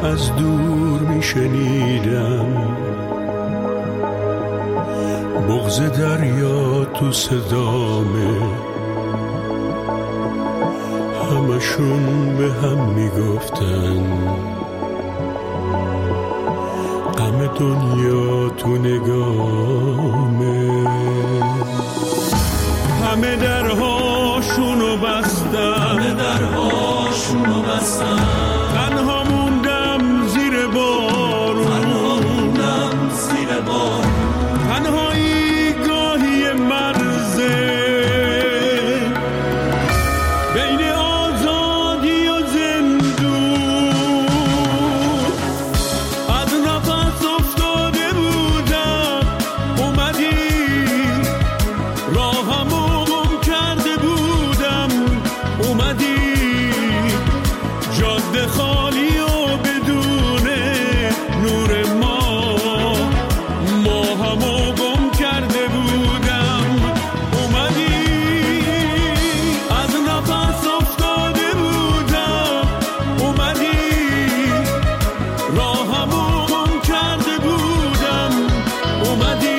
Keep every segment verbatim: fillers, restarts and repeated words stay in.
از دور میشنیدم، بغض دریا تو صدامه، همشون به هم میگفتن غم دنیا تو نگامه. همه درهاشونو بستن، همه درهاشونو بستن، تنها موندم زیر بارون، تنها موندم زیر بارون، تنهایی گاهی مرزه بین آزادی و زندون. از نفس افتاده بودم، اومدی راهمو گم کرده بودم، اومدی جاده خالی و بدون نور ما، ما همو گم کرده بودم، اومدی از نفس افتاده بودم، اومدی راهمو گم کرده بودم، اومدی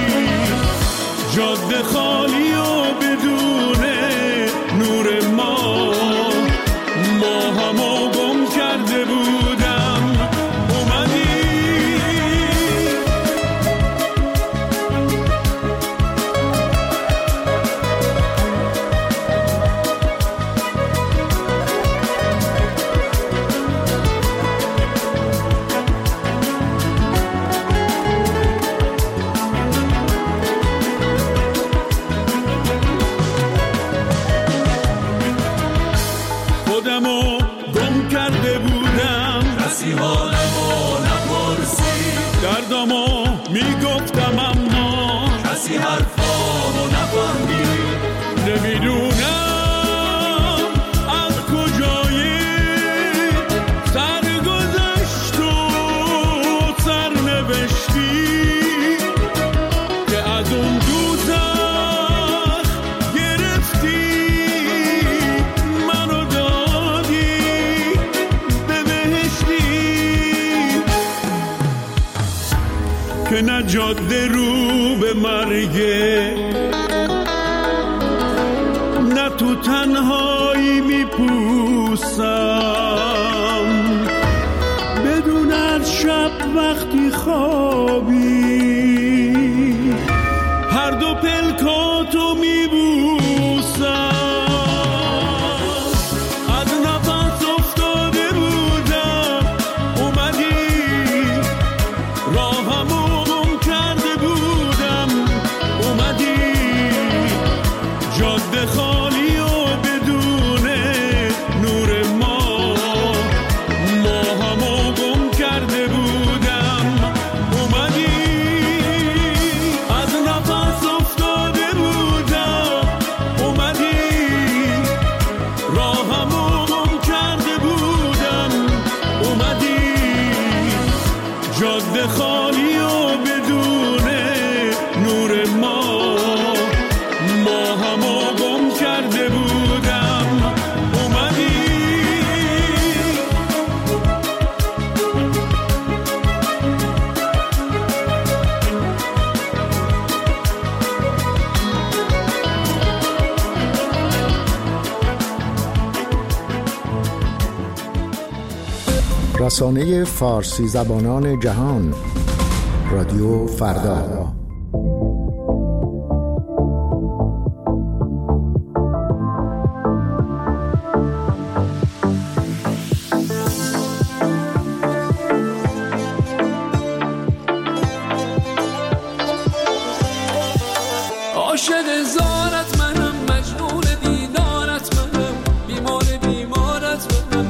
جاده خالی و بدون نور ما، ما همو گم کرده بودم، اومدی. خودمو گم کرده بودم، کسی حالمو نپرسید، دردمو میگفتم اما کسی حرفامو نفهمید. نمیدونم از کجای سرگذشت و سرنوشتی که از اون دوزخ گرفتی منو دادی به بهشتی، که نه جاده رو به مرگه، نه تو تنهایی میپوسم، بدون از شب وقتی خوابی هر دو پلکاتو میبوسم. از نفس افتاده بودم، اومدی راهمو گم کرده بودم، اومدی جاده خالی و بدون نور ما، ما همو گم کرده بودم، اومدی از نفس افتاده بودم، اومدی راهمو گم کرده بودم، اومدی جاده خالی و بدون نور ما، ما همو گم کرده بودم، اومدی. رسانه فارسی زبانان جهان، رادیو فردا. عاشق زارت منم، مجنون دیدارت منم، بیمار بیمارت منم،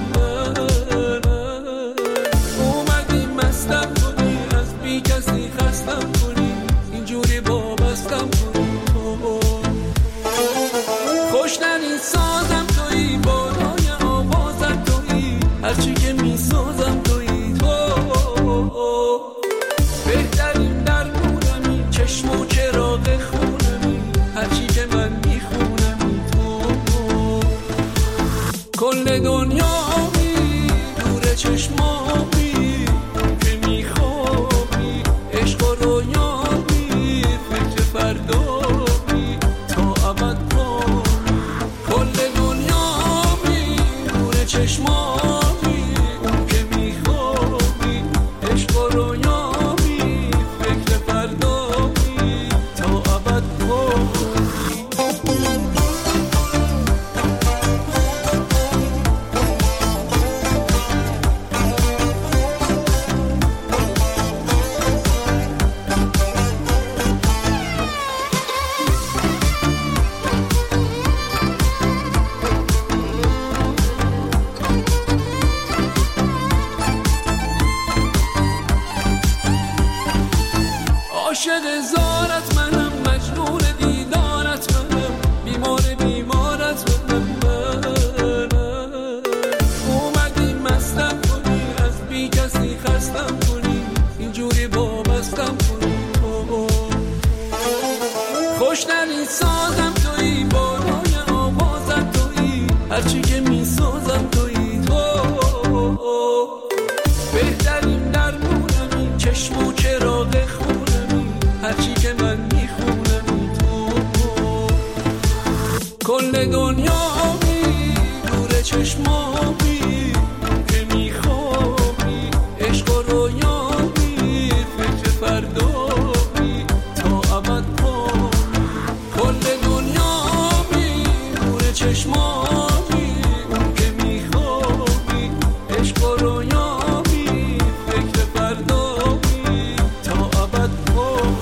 اومدی مستم کنی، از بی کسی خستم کنی، اینجوری وابستم کنی، خوشترین سازم تویی، بالای آوازم تویی، هرچی که میسازم تویی، تو بهترین درمونمی، چشم و چراغ خونمی، هرچی که من میخونمی، تو کل دنیا می دور چشمامی، چشمانی اون که میخوابی عشق و رویامی فکر فردایی تا ابد عاشق زارت منم مجنون دیدارت منم بیمار بیمارت منم منم اومدی مستم کنی از بی کسی خستم کنی اینجوری وابستم کنی خوشترین سازم تویی بالای آوازم تویی هرچی که میسازم تویی تو بهترین درمونمی چشم و چراغ خونمی هرچی که من میخونم تو کل دنیامی نور چشمامی که میخوابی عشق و رویامی فکر فردایی تا ابد پامی کل دنیامی نور چشمامی که میخوابی عشق و رویامی فکر فردایی تا ابد پامی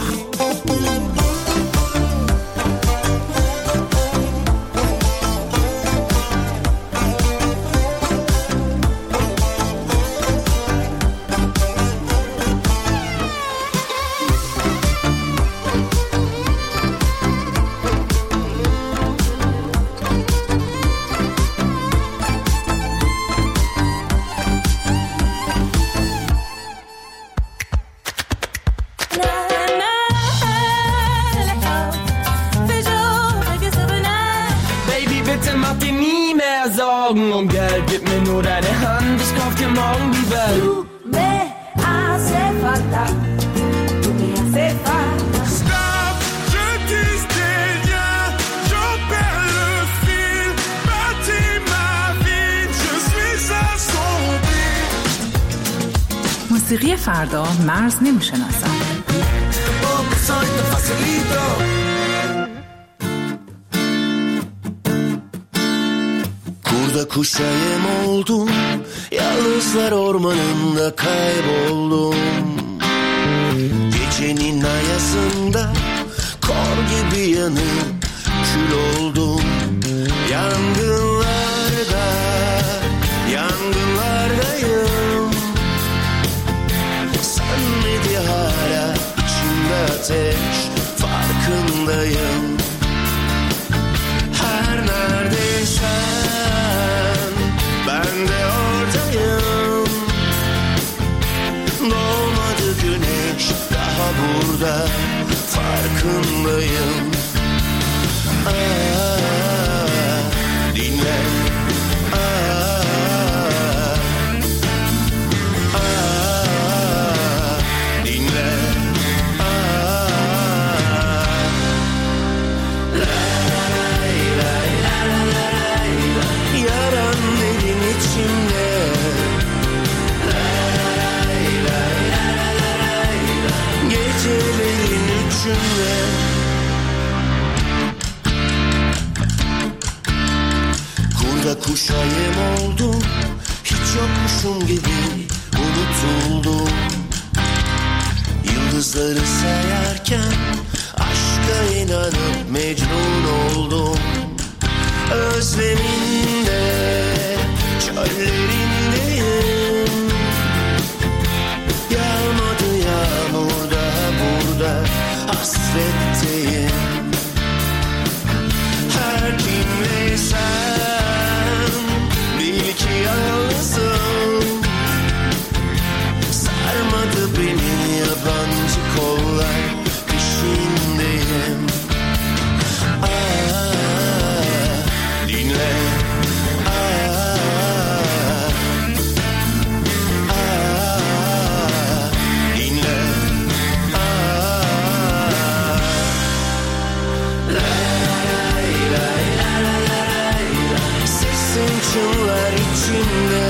Und Geld, gib mir nur deine Hand, ich kauf dir morgen die Welt. Tu me hace falta, tu me hace falta. Stop, je tisse des liens, j'en perds le fil. Bâtis ma vie, je suis assombri. موسیقی فردا مرز نمیشناسد. Kurda kuşayım oldum, yalnızlar ormanında kayboldum. Gecenin ayazında kor gibi yanıp kül oldum. Yangınlarda, yangınlardayım. Sönmedi hala içimde ateş, farkındayım. Her neredeysen ben de oradayım. Doğmadı güneş daha burada, farkındayım. Aa, dinle. Aa, aa, dinle. Aa, lay lay lay yaran derin içimde. Lay lay lay gecelerin üçünde. Kurda kuşayım oldum, hiç yokmuşum gibi unutuldum. Yıldızları sayarken aşka inanıp mecnun oldum. Özleminde, çöllerindeyim. Yağmadı yağmur daha burada, hasretteyim. Her kimleysen bil ki yalnızım. Sarmadı beni yabancı kollar, peşindeyim. Aa, dinle. Aa, çınlar içimde.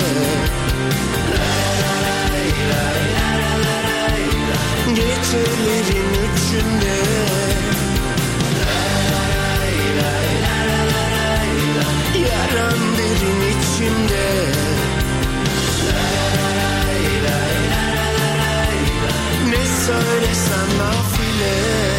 Gecelerin üçünde. Yaran derin içimde. Ne söylesem nafile.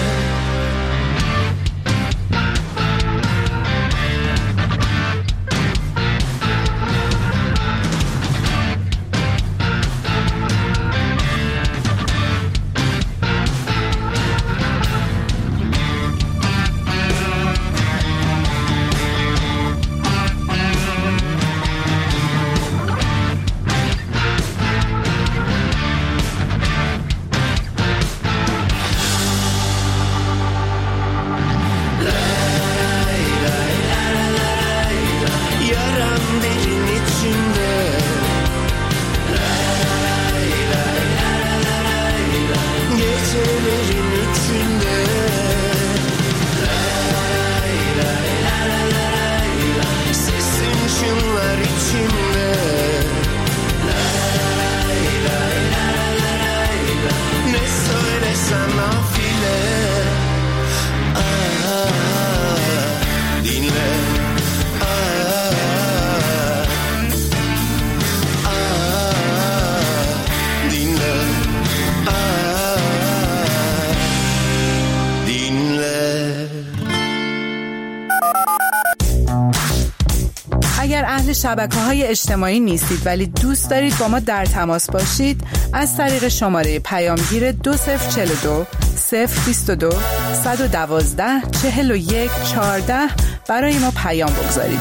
شبکه‌های اجتماعی نیستید ولی دوست دارید با ما در تماس باشید، از طریق شماره پیامگیر دو صفر چهل و دو صفر بیست و دو صد و دوازده چهل و یک چهارده برای ما پیام بگذارید.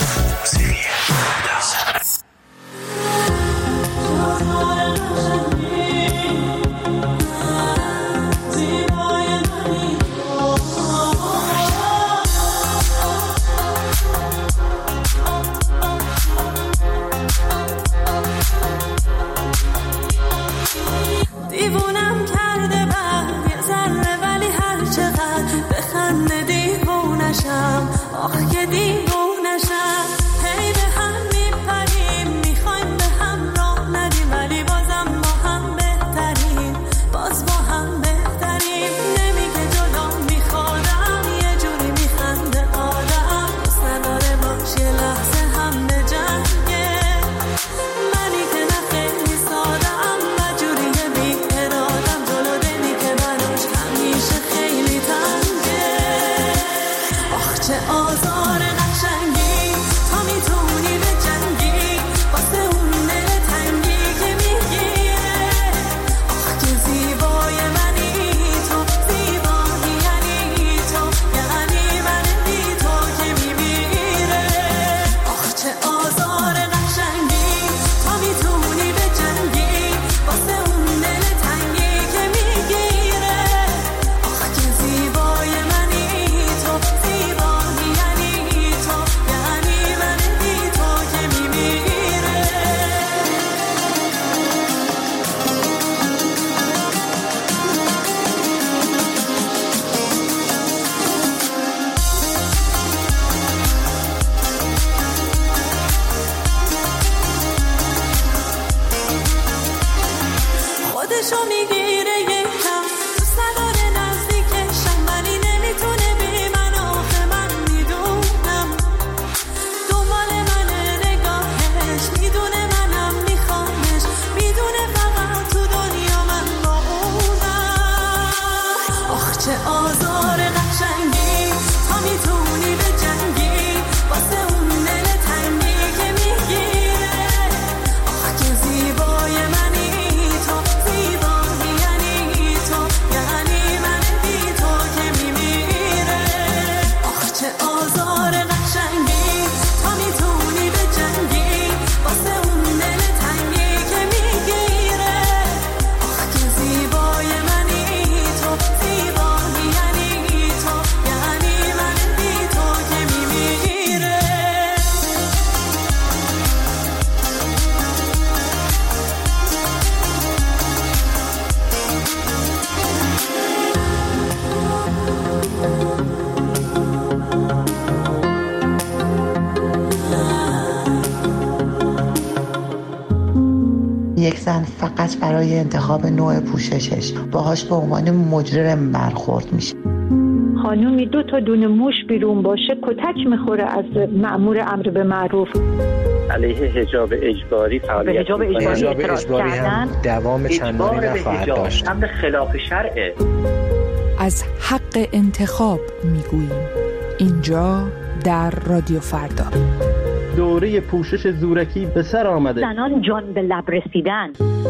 آخ که دیوونشم هی به هم می یک زن فقط برای انتخاب نوع پوششش باهاش به عنوان مجرم برخورد میشه. خانومی دو تا دونه موش بیرون باشه کتک میخوره از مأمور امر به معروف. علیه حجاب اجباری فعالیت حجاب اجباری, حجاب اجباری هم دوام چندانی نخواهد داشت. امر خلاف شرعه. از حق انتخاب میگوییم اینجا در رادیو فردا. دوره پوشش زورکی به سر آمده. زنان جان به لب رسیدن.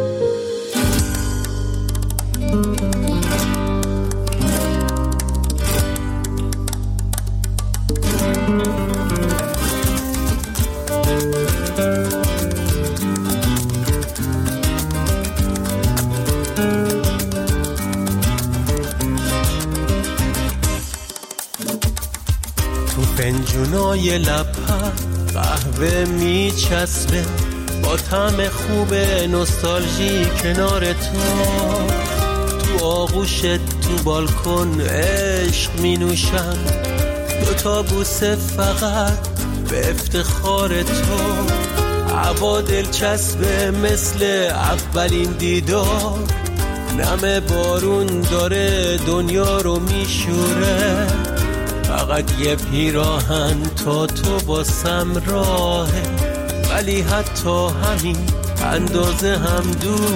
فنجونای لب‌ها قهوه میچسبه با طعم خوب نوستالژی کنار تو. تو آغوشت تو بالکن عشق می نوشم، دوتا بوسه فقط به افتخار تو. هوا دلچسبه مثل اولین دیدار، نم بارون داره دنیا رو میشوره. فقط یه پیراهن تا تو باسم راهه، ولی حتی همین اندازه هم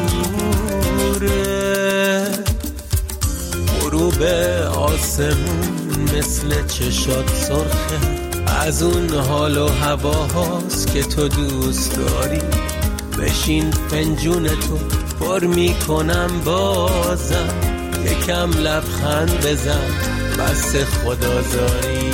دوره. غروب آسمون مثل چشات سرخه، از اون حال و هواهاست که تو دوست داری. بشین فنجون تو پر میکنم بازم، یکم لبخند بزن بس خدازاری.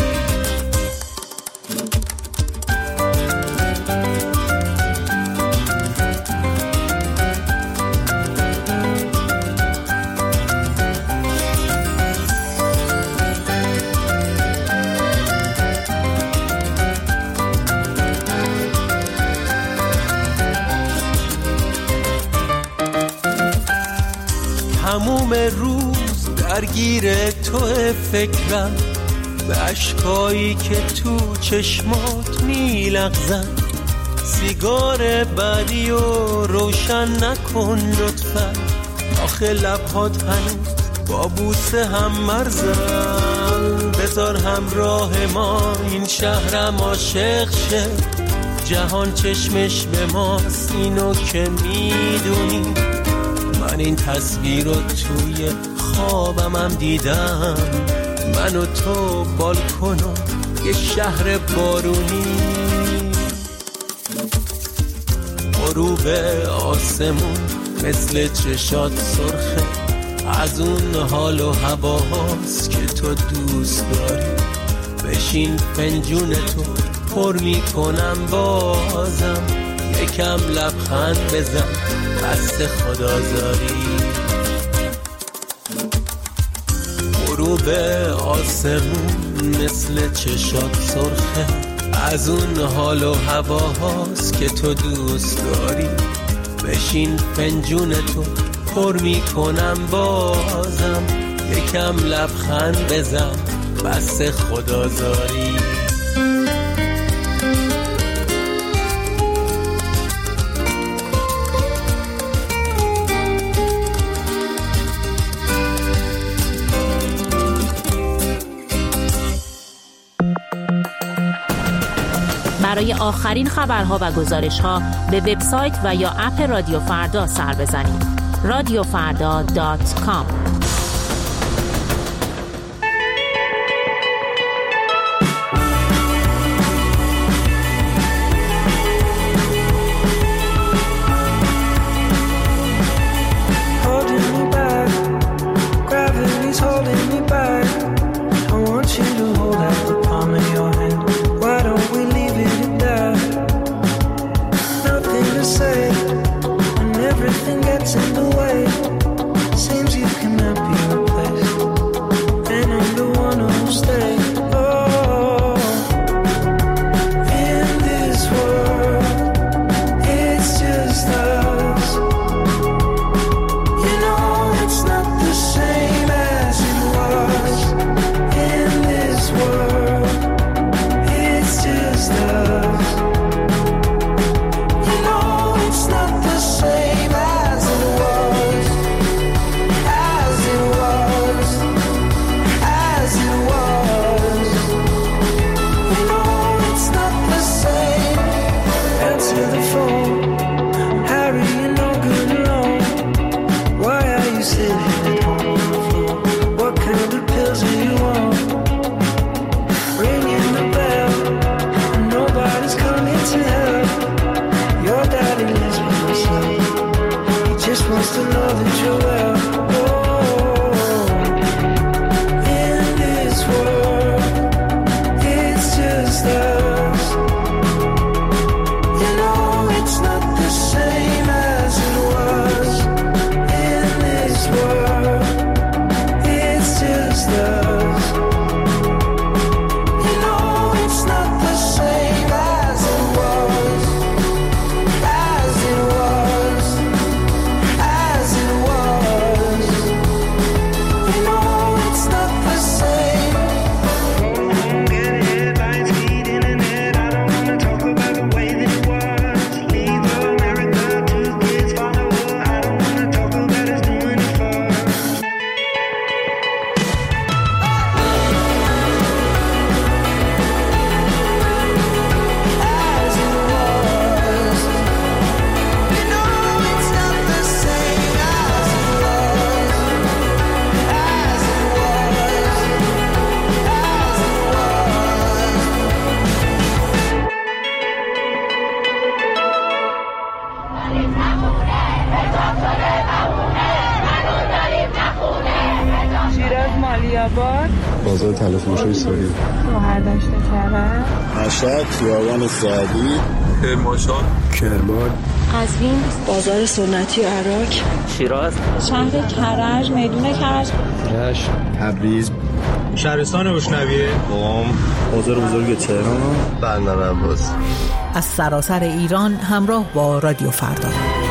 تموم روز درگیر تو فکرم، به عشقایی که تو چشمات میلغزن. سیگار بعدی و روشن نکن لطفا، آخه لبهات هنوز با بوسه هم مرزن. بذار همراه ما این شهرم عاشق شه، جهان چشمش به ماست اینو که میدونی. من این تصویر رو توی خوابم هم دیدم، من و تو بالکن و یه شهر بارونی. غروب آسمون مثل چشات سرخه، از اون حال و هواهاست که تو دوست داری. بشین فنجون تو پر میکنم بازم، یکم لبخند بزن بس خدازاری. غروب آسمون مثل چشات سرخه، از اون حال و هواهاست که تو دوست داری. بشین فنجون تو پر میکنم بازم، یکم لبخند بزن بس خدازاری. برای آخرین خبرها و گزارش‌ها به وبسایت و یا اپ رادیو فردا سر بزنید. رادیو فردا دات کام. Same nice to know that you're well. Oh, in this world, it's just us. You know it's not the same as it was. In this world, it's just us. You know it's not the same as it was. As it was. As it was. You know it's not the same. Get headlines, feed internet. I don't wanna talk about the way that it was. Leave America, two kids follow her. I don't wanna talk about us doing it first. As it was. You know it's not the same as it was. As it was. As it شیراز مالی‌آباد، بازار تلفروشی سوری، شوهرداشت کرد، مشهد خیابان سعدی، کرمانشاه، کرمان، قزوین، بازار سنتی عراق، شیراز، شهر کرج، میدون کرج، رشت، تبریز، شهرستان بشنویه، قم، بازار بزرگ تهران، بندر عباس. از سراسر ایران همراه با رادیو فردا.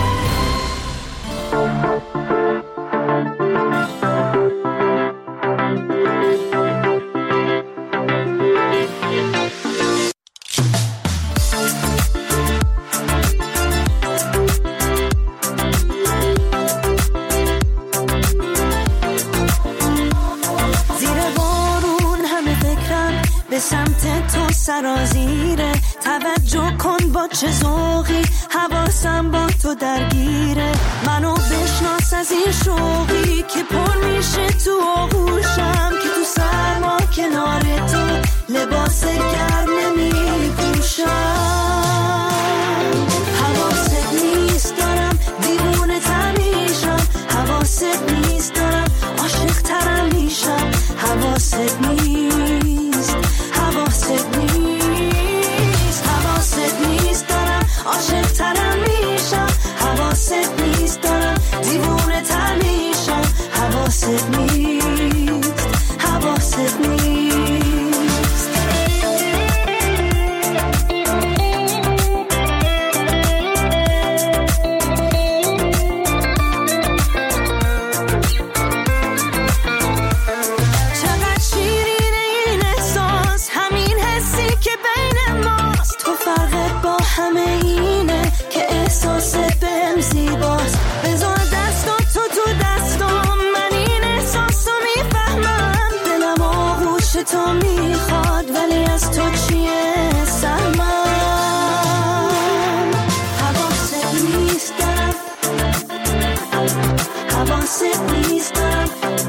زیر بارون همه فکرم به سمت تو سرازیره. توجه کن با چه ذوقی حواسم با تو درگیره. منو بشناس از این شوقی که پر میشه تو آغوشم. که تو سرما کنار تو لباس گرم نمیپوشم. حواست نیست دارم دیوونه تمیشم. حواست نیست دارم عاشق ترم میشم. حواست نیست حواست نیست حواست نیست دارم عاشق ترم میشم. حواست نیست دارم دیوونه تر میشم. حواست نیست حواست نیست. چقدر شیرینه این احساس، همین حسی که بین ماست. تو فرقت با همه اینه که احساس بهم زیباست. بذار دستات تو تو دستام، من این احساس رو میفهمم. دلم آغوش تو میخواد ولی از تو چیه سهمم. حواست نیست دارم حواست نیست دارم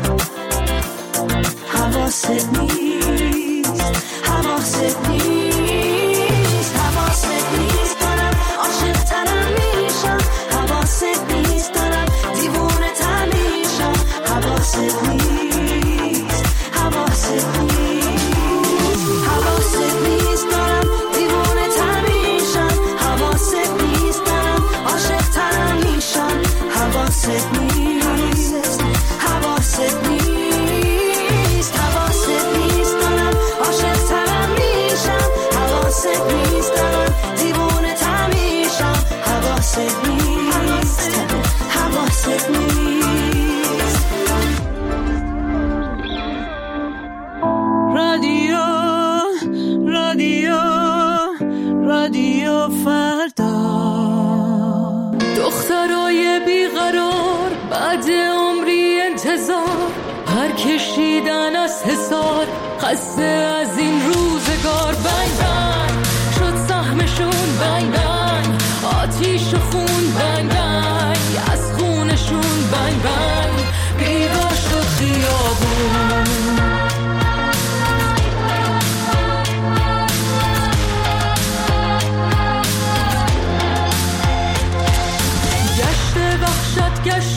حواست نیست حواست نیست حواست نیست دارم عاشق ترم میشم. حواست نیست دارم دیوونه تر میشم. حواست نیست حواست نیست حواست نیست دارم دیوونه تر میشم. حواست نیست دارم عاشق ترم میشم. حواست نیست حواست نیست حواست نیست دارم عاشق ترم میشم. حواست نیست دارم دیوونه تر میشم. حواست نیست حواست نیست. رادیو رادیو رادیو فردا. دخترای بیقرار بعد عمری انتظار، پر کشیدن از حصار، خسته از این روزگار. بنگ بنگ شد سهمشون، بنگ بنگ آتیش و خون، بنگ بنگ از خونشون، بنگ بنگ بیدار شد خیابون. گشت وحشت گشت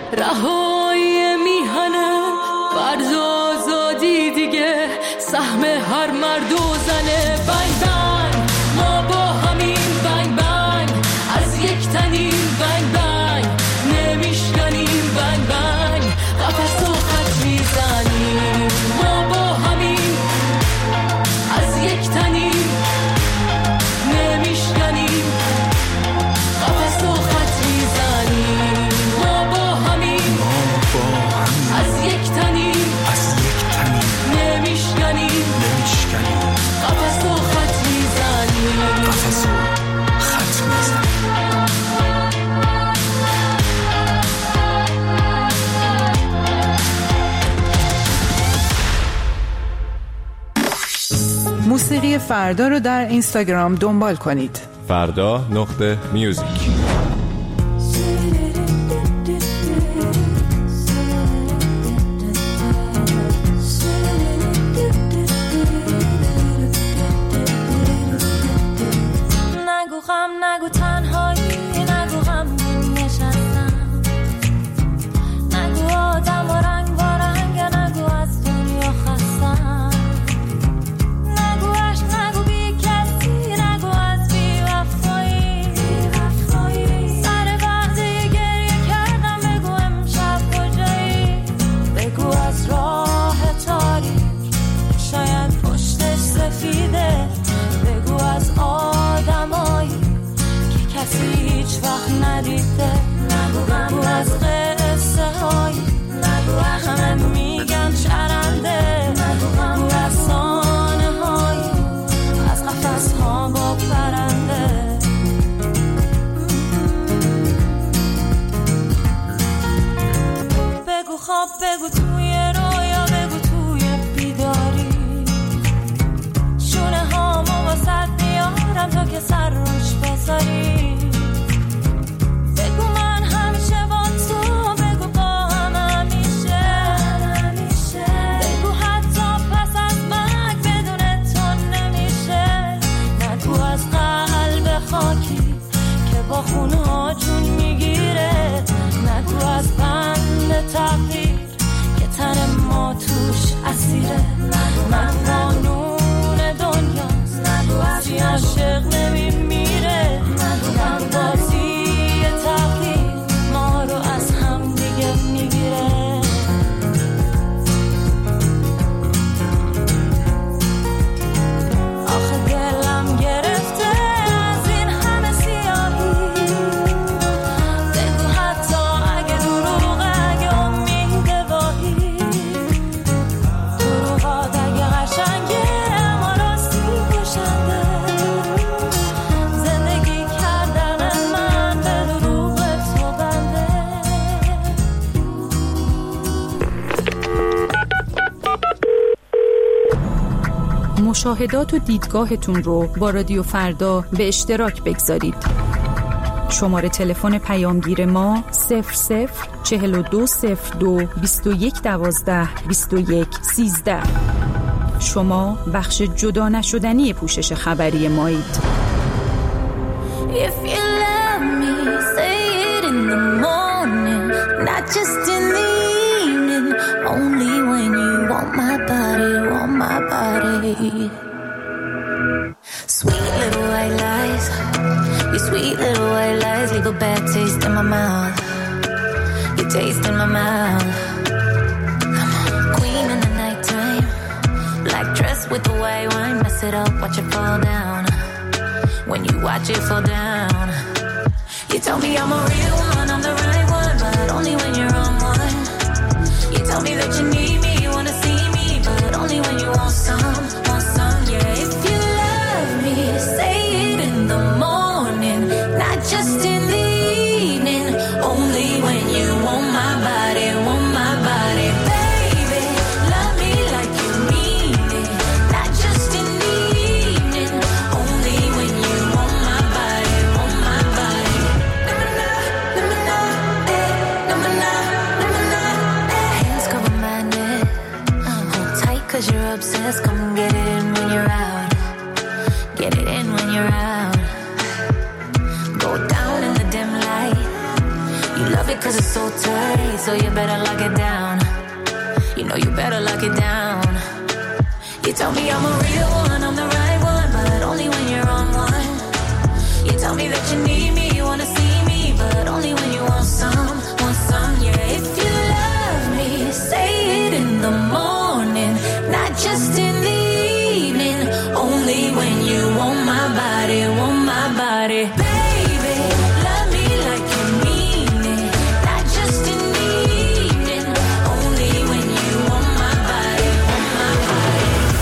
رهایی میهنه فرض آزادی دیگه سهم هر مرد و زنه. بنگ بنگ ما با همین بنگ بنگ از یک تنیم بنگ بنگ نمیشکنیم بنگ بنگ قفص و خط میزنیم ما با همین از یک تنیم نمیشکنیم قفص و خط میزنیم ما با همین از یک تنیم نمیشکنیم قفص و خط میزنیم قفص و خط میزنیم. موسیقی فردا رو در اینستاگرام دنبال کنید. فردا نقطه میوزیک. نگو غم نگو تنهایی نگو غم نشستم نگو آدم و رنگ با رنگ نگو از دنیا خستم نگو عشق نگو بی کسی نگو از بی وفایی سر وقتی گریه کردم بگو امشب کجایی بگو از راه تاریک شاید پشتش سفیده بگو از آدمایی که کسی هیچ وقت ندیده نگو از قصه هایی نگو همه میگن چرنده نگو رسانه هایی از قفص ها با پرنده بگو خواب بگو توی رویا بگو توی بیداری شونه هامو واسد بیارم تا که سر روش بذاری بگو من همیشه با تو بگو با هم همیشه بگو حتی پس از مرگ بدون تو نمیشه نگو از قلب خاکی که با خونها جون میگیره نگو از بند تقدیر که تن ما توش اسیره نگو قانون دنیاست نگو عاشق نمیمیره نگو بازی تقدیر ما رو از هم دیگه میگیره آخه دلم گرفته از این همه سیاهی بگو حتی اگه دروغه اگه امید واهی دروغات اگه قشنگه اما راستی کشنده زندگی کردن من به دروغ تو بنده مشاهدات و دیدگاهتون رو با رادیو فردا به اشتراک بگذارید. شماره تلفن پیامگیر ما صفر صفر چهل و دو صفر دو بیست و یک دوازده بیست و یک سیزده. شما بخش جدا نشدنی پوشش خبری مایید. If you love me, say it in the morning, not just in the evening, only when you want my body, want my body. Sweet little white lies, your sweet little white lies leave a bad taste in my mouth, your taste in my mouth. Queen in the nighttime, black dress with the white wine, mess it up, watch it fall down. When you watch it fall down, you tell me I'm a real one, I'm the right one, but only when you're on one. You tell me that you need me, you wanna see me, but only when you want some, want some. Yeah, if you love me, say it in the morning, not just in the evening. Only when you want my body, want my body, baby. Love me like you mean it, not just in the evening. Only when you want my body, want my body. Na-na-na, eh, na-na-na, na-na-na, eh. Hands cover my neck, hold tight 'cause you're obsessed. Come get it in when you're out, get it in when you're out. Go down in the dim light. You love it cause it's so tight, so you better lock it down. You know you better lock it down. You tell me I'm a real one, I'm the right one, but only when you're on one. You tell me that you need me, you wanna see me, but only when you want some, want some, yeah. If you love me, say it in the morning, not just in the evening. Only when you want my body, want my body. Baby, love me like you mean it, not just in the evening. Only when you want my body, want my body.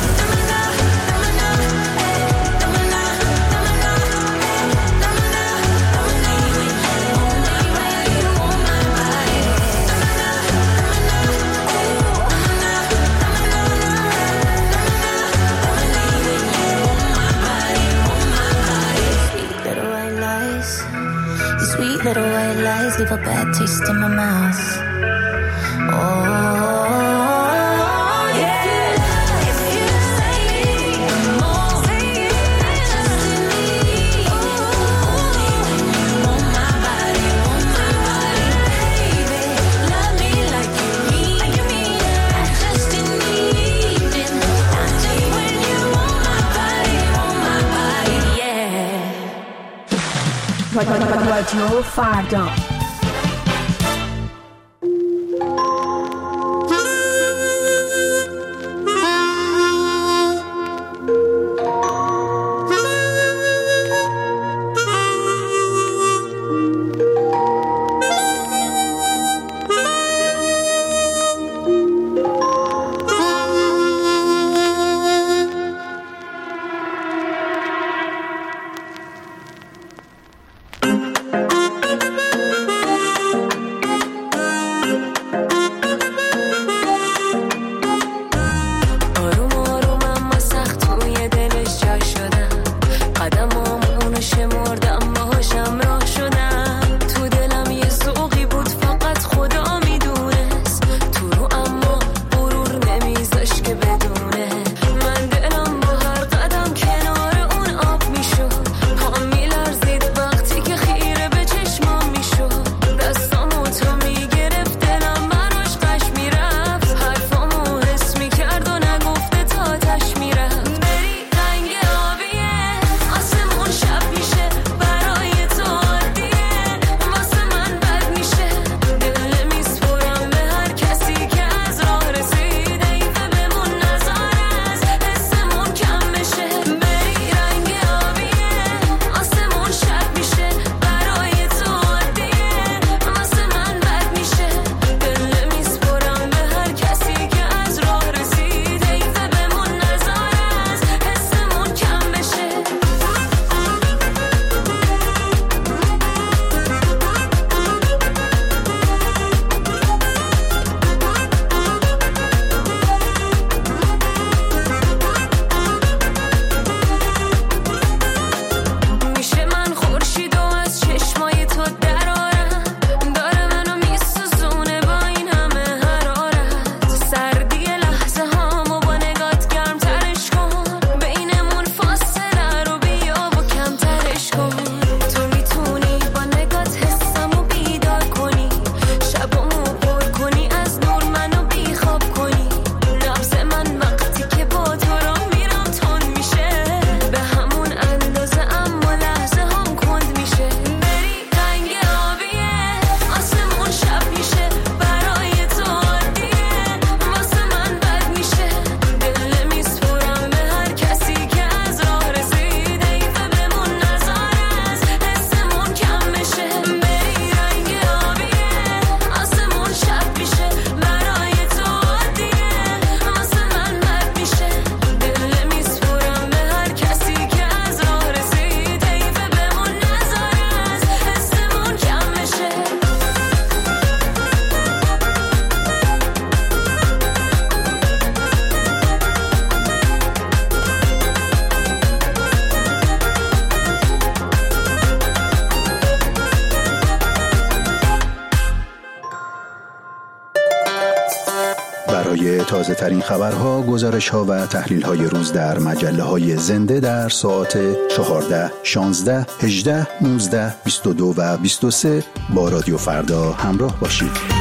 Little white lies leave a bad taste in my mouth. Oh, yeah. If you say it more, not just in the evening. Only when you want my body, want my body. Baby, love me like you mean it, not just in the evening. Not just when you want my body, want my body, yeah. رادیو فردا. برای تازه ترین خبرها، گزارش ها و تحلیل های روز در مجله های زنده در ساعت چهارده، شانزده، هجده، نوزده، بیست و دو و بیست و سه با رادیو فردا همراه باشید.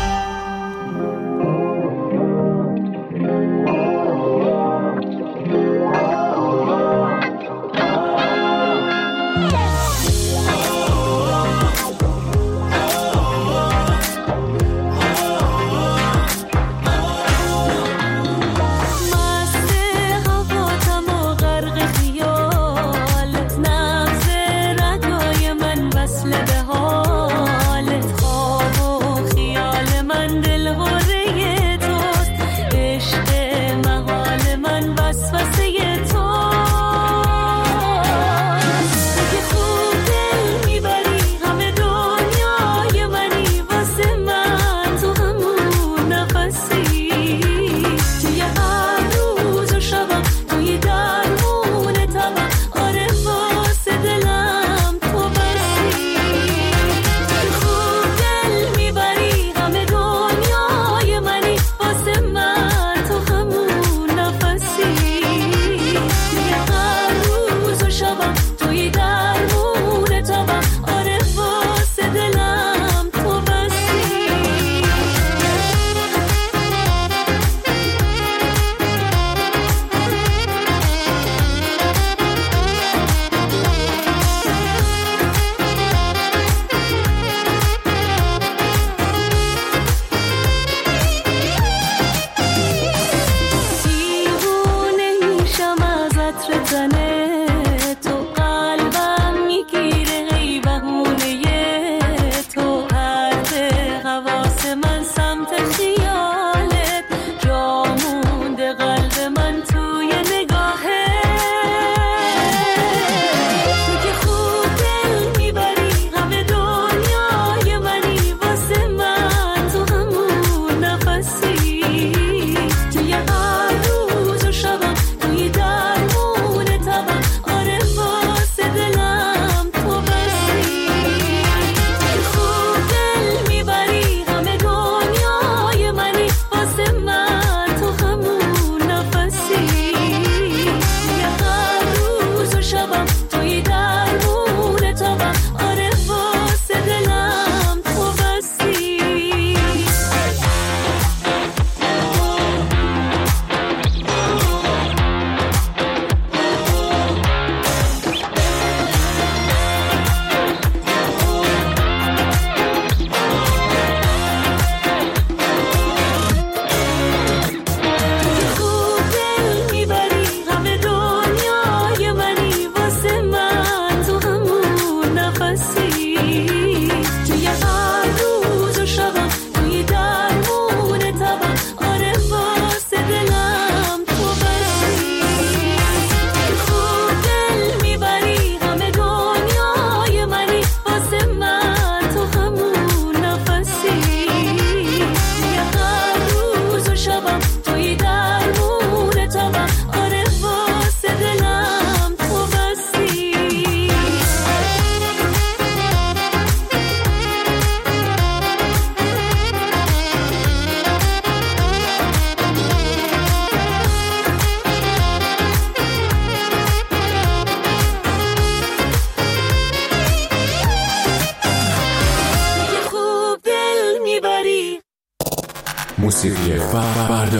موسیقی فردا.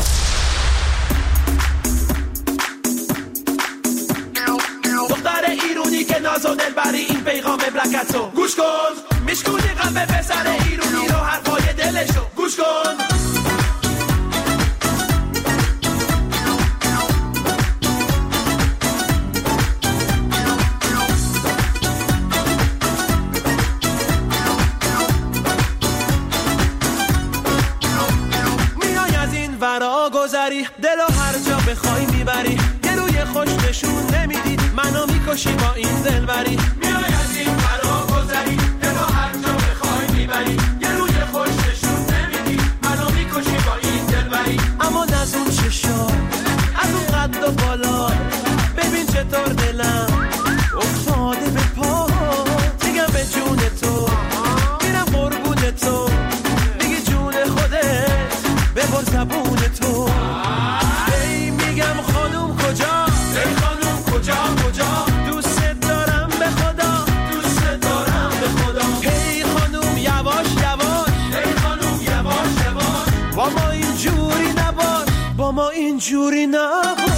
دختر ایرونی که ناز و دلبری، این پیغام مملکتو گوش کن. میشکونی قلب پسر ایرونی رو، حرفای دلشو گوش کن. دلو هر جا بخوای میبری، یه روی خوش نشون نمیدی، منو میکشی با این دلبری. میای از این فرا گذری، دلو هر جا بخوای میبری، یه روی خوش نشون نمیدی، منو میکشی با این دلبری. اما از اون چشا، از اون قد و بالا، ببین چطور دلم افتاده به پا. میگم به جون تو، میرم قربون تو، میگی جون خودت به ببر زبون تو. ای میگم خانوم کجا، ای خانوم کجا کجا، دوست دارم به خدا، دوست دارم به خدا. ای خانوم یواش یواش، ای خانوم یواش یواش، با ما اینجوری نباش، با ما اینجوری نباش.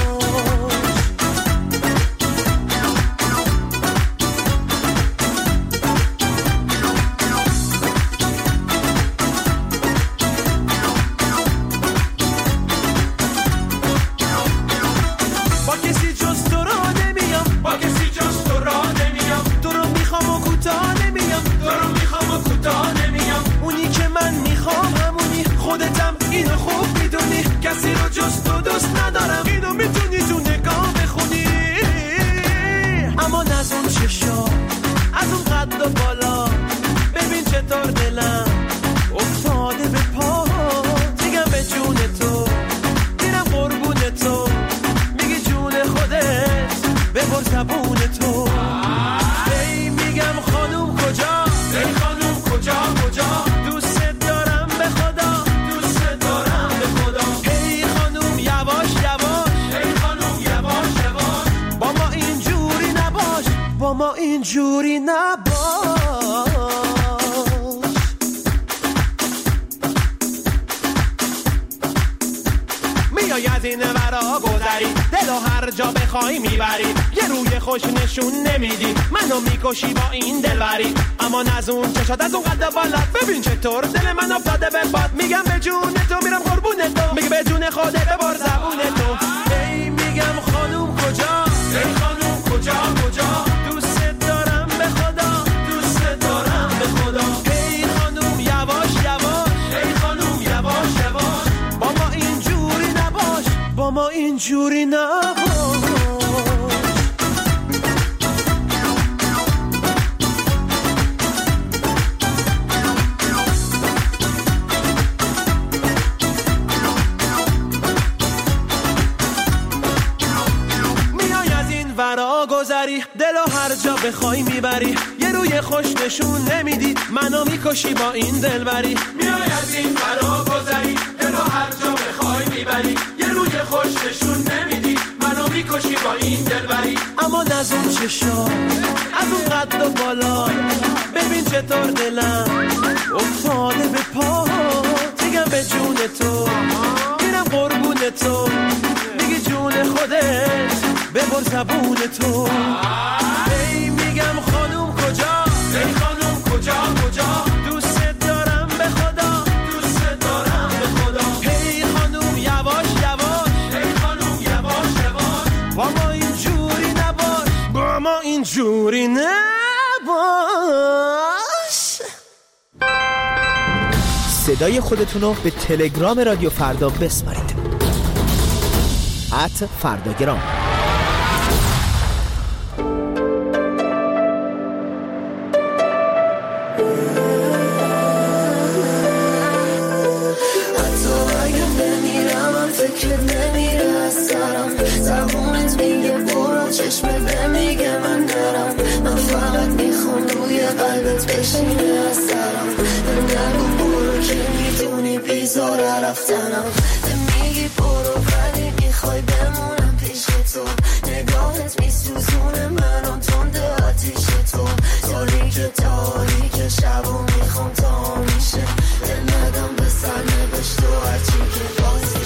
کسی رو جز تو دوست ندارم، اینو میتونی تو نگاه بخونی. اما از اون چشا، از اون قد و بالا، ببین چطور دلم افتاده به پا. میگم به جون تو، میرم قربون تو، میگی جون خودت ببر زبون تو. ای میگم خانوم کجا، ای خانوم کجا کجا، دوست دارم به خدا، دوست دارم به خدا. ای خانوم یواش یواش، ای خانوم یواش یواش، با ما اینجوری نباش، با ما اینجوری نباش. میای از این ورا گذری، دلو هر جا بخوای میبری، یه روی خوش نشون نمیدی، منو میکشی با این دلبری. اما از اون چشات، از اون قد بالات، ببین چطور دل من افتاده به باد. میگم به جون تو، میرم قربون تو، میگه به جون خودت ببر زبون تو. ای میگم خانوم کجا، ای خانوم کجا کجا، دوست دارم به خدا، دوست دارم به خدا. ای خانوم یواش یواش، ای خانوم یواش یواش، با ما اینجوری نباش، با ما اینجوری نباش. گذری دلو هر جا بخوای میبری، یه روی خوش نشون نمیدی، منو میکشی با این دلبری. میای از این فرا گذری، دلو هر جا بخوای میبری، یه روی خوش نشون نمیدی، منو میکشی با این دلبری. اما از اون چشا، از اون قد و بالا، ببین چطور دلم افتاده به پا. میگم به جون تو، میرم قربون تو، میگی جون خودت ببر زبون تو. ای میگم خانوم کجا، ای خانوم کجا کجا، دوست دارم به خدا، دوست دارم به خدا. ای خانوم یواش یواش، ای خانوم یواش یواش، با ما اینجوری نباش، با ما اینجوری نباش. صدای خودتونو به تلگرام رادیو فردا بسپارید. ات فرداگرام. چشمت نمیگه من دارم، من فقط میخوام روی قلبت بشینه از سرم. نگو برو که میدونی بیزاره رفتنم، میگی برو ولی میخوای بمونم پیش تو. نگاهت میسوزونه منو تنده آتیش تو، تاریک تاریک شبو میخوام تا میشه، دل ندم به سر نبشت و هرچی که بازی.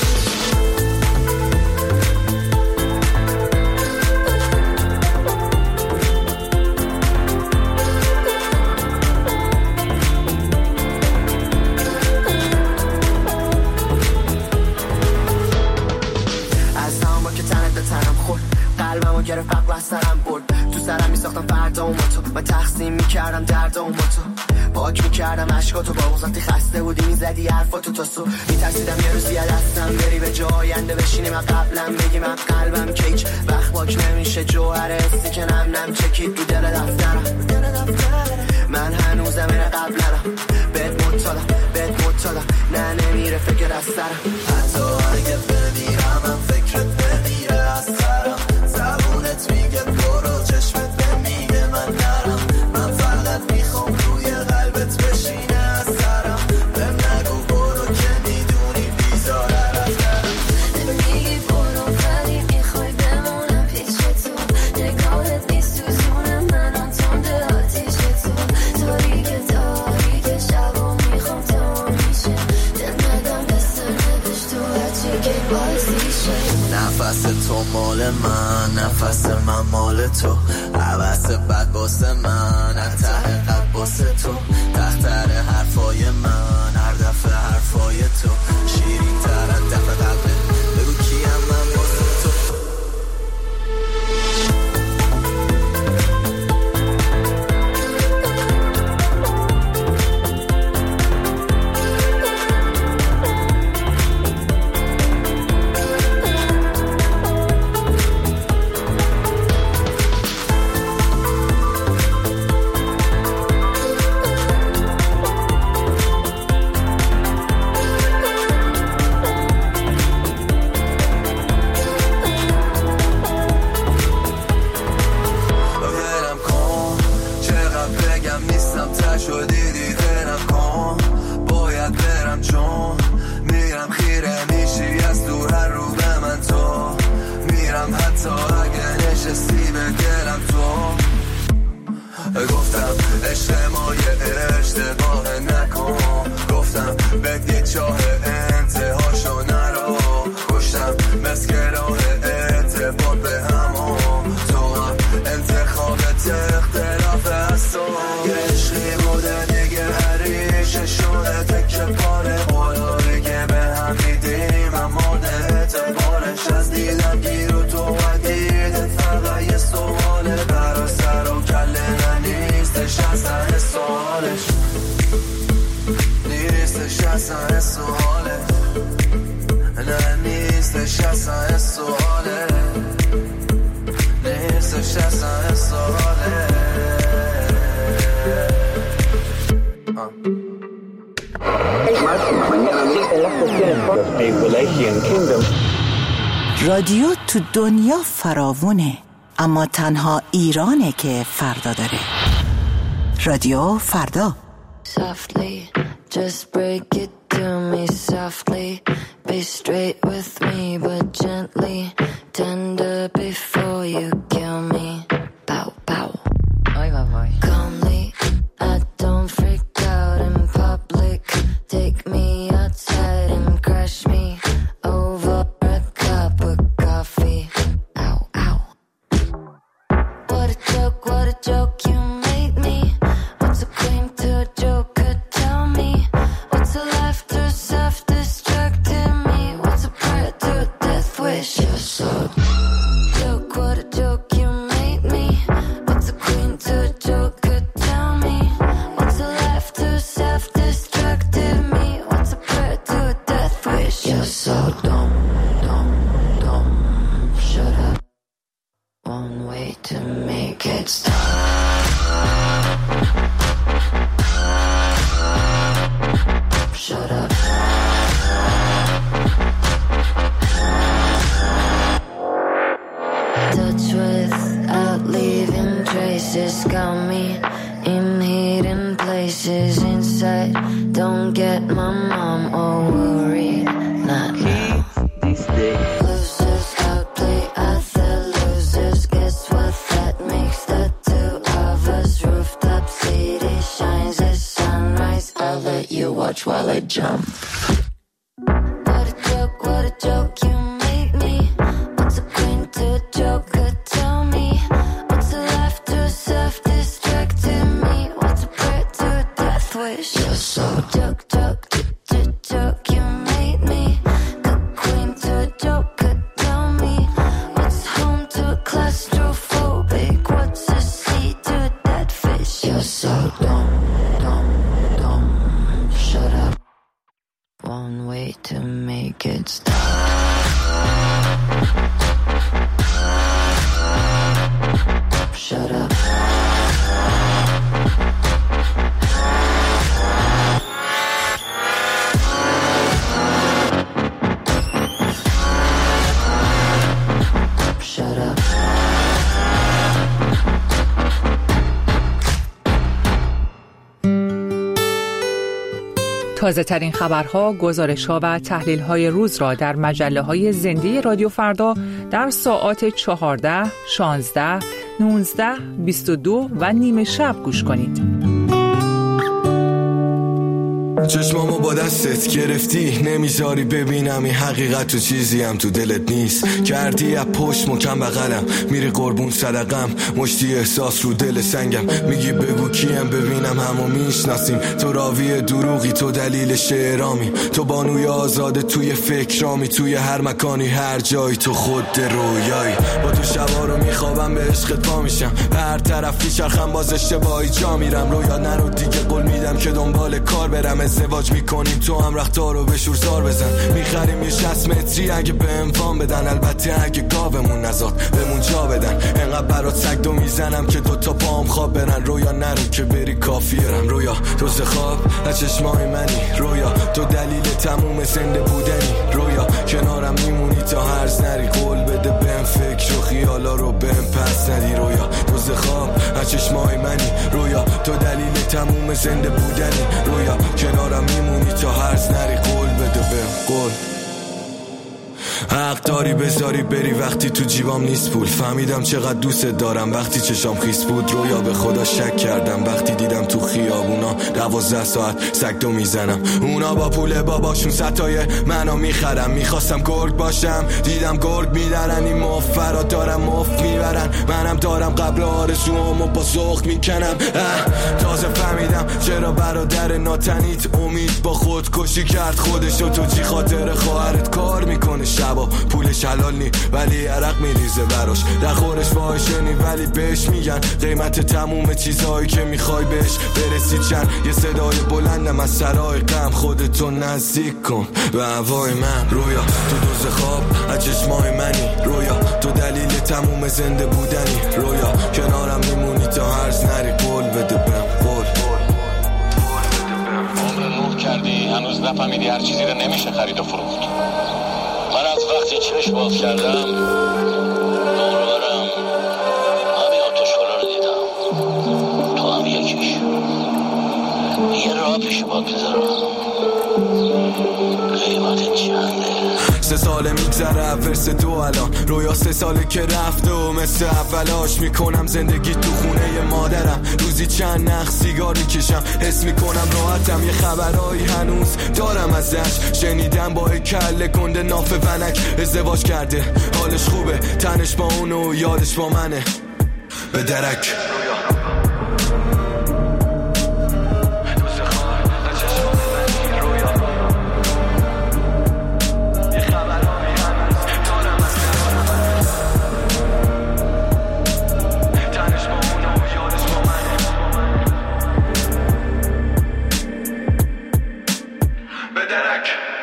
گرفت عقل از سرم برد، تو سرم میساختم فردا و تو، من تقسیم میکردم درد و تو، پاک میکردم عشقاتو، با وقتی خسته بودی میزدی حرفاتو تا سو. میترسیدم یه روزی دستم بری به جای آینده بشینی، من قبلم بگی من قلبم که هیچ وقت پاک نمیشه، جوهر حسی که نم نم چکید تو دل دفترم. من هنوزم این قبل نرم، بهت مطالم بهت مطالم، نه نمیره فکر از سرم. حتی اگه بمیرم من فکرت نمیره از سرم. زبونت میگه برو، چشمت نمیگه من نرم، من فقط میخوام روی قلبت بشینه از سرم. بهم نگو برو که میدونی نفس تو مال من، نفس من مال تو، عوض بد باسه من، ته قد باسه تو، تختر حرفای من، هر دفعه حرفای تو شیرین تر از دفعه قلبه، بگو کیم من باسه تو. رادیو تو دنیا فراوونه، اما تنها ایرانه که فردا داره. رادیو فردا. Softly, just break it to me softly. Be straight with me, but gently. Tender before you kill me. Pow, pow. Ay, bye, bye. Calmly, I don't freak out in public. Take me outside and crush me over a cup of coffee. Ow, ow. What a joke, what a joke you made me. What's a queen to a joker? Tell me. What's a life to self-destructing me? What's a prayer to a death wish? You're so joke, what a joke you made me. What's a queen to a joker? Tell me. What's a life to self-destructing me? What's a prayer to a death wish? You're so dumb, dumb, dumb. Shut up. One way to make it stop. Shut up. Touch without leaving traces. Got me in hidden places inside. Don't get my mom all worried. Not now. Losers outplay other losers. Guess what that makes the two of us? Rooftop city shines as sunrise. I'll let you watch while I jump. What a joke, what a joke you made me. What's a queen to a joker? Tell me. What's a life to self-destructing me? What's a prayer to a death wish? You're so joke, joke, joke, joke you made me. Good queen to a joker. Tell me. What's home to a claustrophobic? What's a sea to a dead fish? You're so dumb, dumb, dumb. Shut up. One way to make it stop. Shut up. Shut up. تازه ترین خبرها، گزارش‌ها و تحلیل‌های روز را در مجله‌های زنده رادیو فردا در ساعات چهارده، شانزده، نوزده، بیست و دو و نیمه شب گوش کنید. چشمامو با دستت گرفتی نمیذاری ببینم این حقیقت تو چیزی هم تو دلت نیست. کردی از پشت مکم بغلم میری قربون صدقم مشتی احساس رو دل سنگم. میگی بگو کیم ببینم همو میشناسیم. تو راوی دروغی تو دلیل شعرامی. تو بانوی آزاده توی فکرامی. توی هر مکانی هر جایی تو خود رویایی. با تو شبا رو میخوابم به عشقت پا میشم. هر طرف میچرخم باز اشتباهی جا میرم. رویا نرو دیگه قول میدم که دنبال کار برم. ازدواج میکنیم تو هم رختارو به شورزار بزن. میخریم یه شصت متری اگه به امفان بدن. البته اگه گاومون نزاد بمون جا بدن. انقدر برات سگ دو میزنم که دوتا پام خواب برن. رویا نرو که بری کافیرم. رویا تو خواب از چشمای منی. رویا تو دلیل تموم زنده بودنی. رویا کنارم میمونی تا هرز نری. قول بده بهم فکر و خیالا رو بهم پس ندی. رویا تو خواب از چشمای منی. رویا تو دلیل تموم زنده بودنی. رویا کنارم میمونی تا هرز نری. قول بده بهم قول. حق داری بذاری بری وقتی تو جیبام نیست پول. فهمیدم چقدر دوست دارم وقتی چشام خیس بود. رویا به خدا شک کردم وقتی دیدم تو خیابونا دوازده ساعت سگ دو میزنم. اونا با پول باباشون ستای منو میخرم. میخواستم گرگ باشم دیدم گرگ میدارن. این مفرا دارم مفت میبرن. منم دارم قبل آرزوامو با ذوق میکنم. تازه فهمیدم چرا برادر ناتنیت امید با خودکشی کرد خودشو. تو چی خاطر خواهرت کار میکنه شبا. پولش حلال نی ولی عرق میریزه براش. دخورش فاحشه نی ولی بهش میگن قیمت تموم چیزهایی که میخوای بهش برسی چند. یه صدای بلندم از سرای غم. خودتو نزدیک کن به هوای من. رویا تو دوز خواب از چشمای منی. رویا تو دلیل تموم زنده بودنی. رویا کنارم میمونی تا هرز نری. قول بده بهم قول. عمر نور کردی هنوز نفهمیدی هر چیزی رو نمیشه خرید و فروخت. من از وقتی چشم باز کردم دوربرم همین آتشکلا رو دیدم. تو هم یکیش. یه راه پیش باد بذارم. قیمت چنده؟ سه ساله میگذره ورس دو الان. رویا سه ساله که رفته و مثل اولاش میکنم زندگی تو خونه مادرم. روزی چند نخ سیگار میکشم. حس میکنم راحتم. یه خبرایی هنوز دارم ازش. شنیدم با کله گنده ناف ونک ازدواج کرده. حالش خوبه تنش با اونو یادش با منه. به درک بدرک